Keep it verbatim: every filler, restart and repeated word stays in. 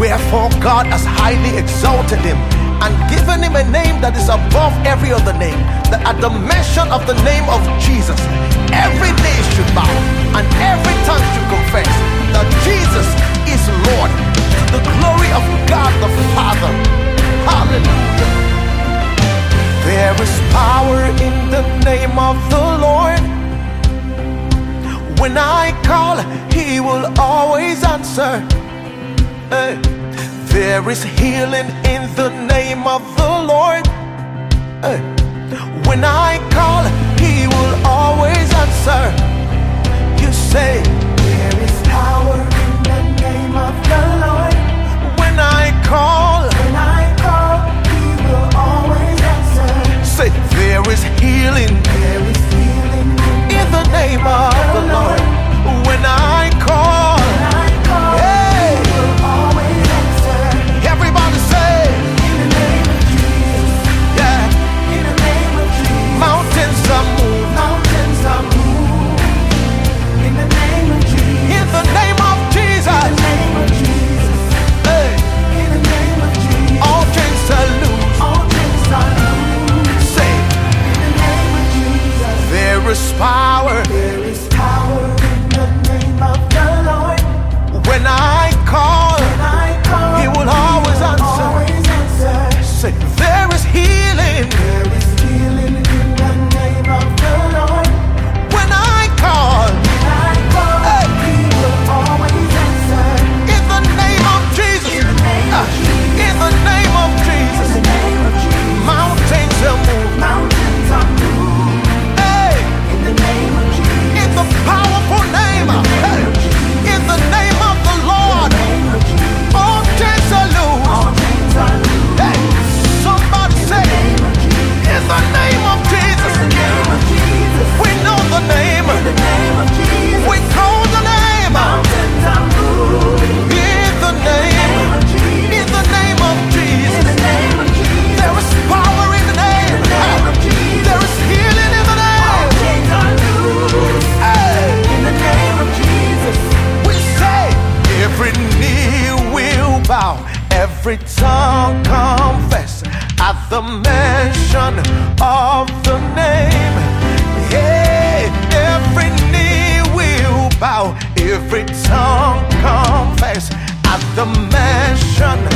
Wherefore God has highly exalted him and given him a name that is above every other name, that at the mention of the name of Jesus, every knee should bow and every tongue should confess that Jesus is Lord, to the glory of God the Father. Hallelujah. There is power in the name of the Lord. When I call, he will always answer. Hey. There is healing in the name of the Lord. Hey. When I call, he will always answer. You say, there is power in the name of the Lord. When I call, when I call, he will always answer. Say, there is healing, there is healing in the name of the Lord. When I call, when I call, hey, he will always answer. Everybody say, in the name of Jesus. Yeah, in the name of Jesus. Mountains are moved, mountains are moved. In the name of Jesus. In the name of Jesus. In the name of Jesus. Hey, in the name of Jesus. All chains are loose, all chains are loose. Say, in the name of Jesus. There is power, there is power in the name of the Lord. When I call, when I call, he will always answer. Always answer. Say, there is healing, there is healing in the name of the Lord. When I call, when I call, hey, he will always answer. In the name of Jesus, in the name of Jesus, uh, in the name of Jesus, in the name of Jesus. Mountains are moved, mountains are moved. Hey, in the name of Jesus, in the powerful name, in the name, hey, of Jesus. In the name of the Lord, in the name of Jesus. All chains are loose, all chains are loose. Hey, somebody say, in the name of Jesus, in the name of Jesus. We know the name, in the name of Jesus. We call the name, mountains are moved. In the name, in the name of Jesus, in the name of Jesus. There is power in the name, in the name of Jesus. There is healing in the name. All chains are loose. Hey, in the name of Jesus. We say, every knee will bow, every tongue confess at the mention of the name. Hey, every knee will bow, every tongue confess at the mention